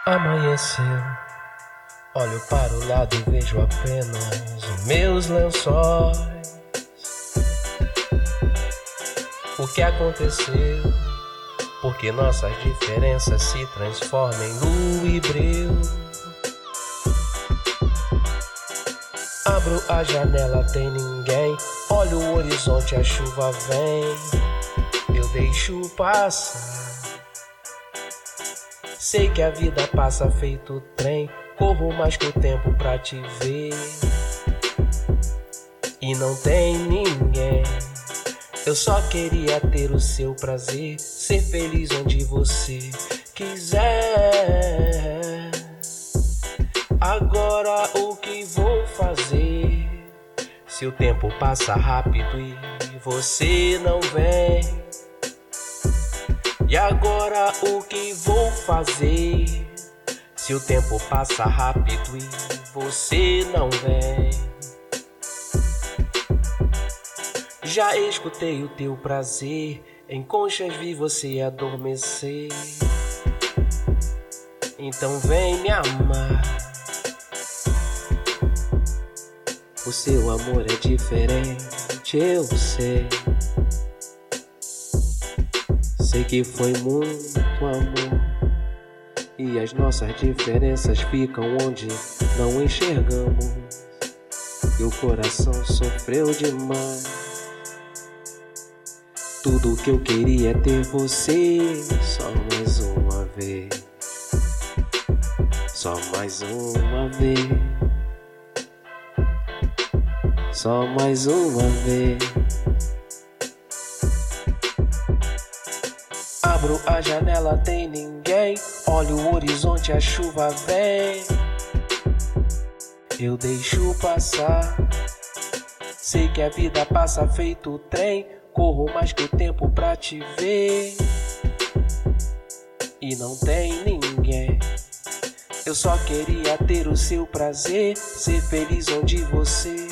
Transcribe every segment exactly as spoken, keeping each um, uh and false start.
Amanheceu, olho para o lado e vejo apenas os meus lençóis. O que aconteceu? Porque nossas diferenças se transformam em lua e breu. Abro a janela, tem ninguém. Olho o horizonte, a chuva vem. Eu deixo passar. Sei que a vida passa feito trem. Corro mais que o tempo pra te ver. E não tem ninguém. Eu só queria ter o seu prazer, ser feliz onde você quiser. Agora o que vou fazer? Se o tempo passa rápido e você não vem. E agora o que vou fazer? Se o tempo passa rápido e você não vem. Já escutei o teu prazer, em conchas vi você adormecer. Então vem me amar. O seu amor é diferente, eu sei. Sei que foi muito amor. E as nossas diferenças ficam onde não enxergamos. E o coração sofreu demais. Tudo que eu queria é ter você só mais uma vez. Só mais uma vez. Só mais uma vez. Abro a janela, tem ninguém. Olho o horizonte, a chuva vem. Eu deixo passar. Sei que a vida passa feito trem. Corro mais que o tempo pra te ver. E não tem ninguém. Eu só queria ter o seu prazer, ser feliz onde você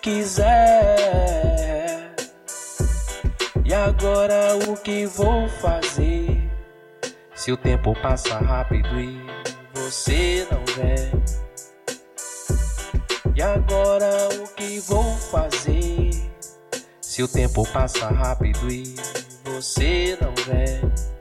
quiser. E agora o que vou fazer? Se o tempo passa rápido e você não vem. E agora o que vou fazer? Se o tempo passa rápido e você não vem.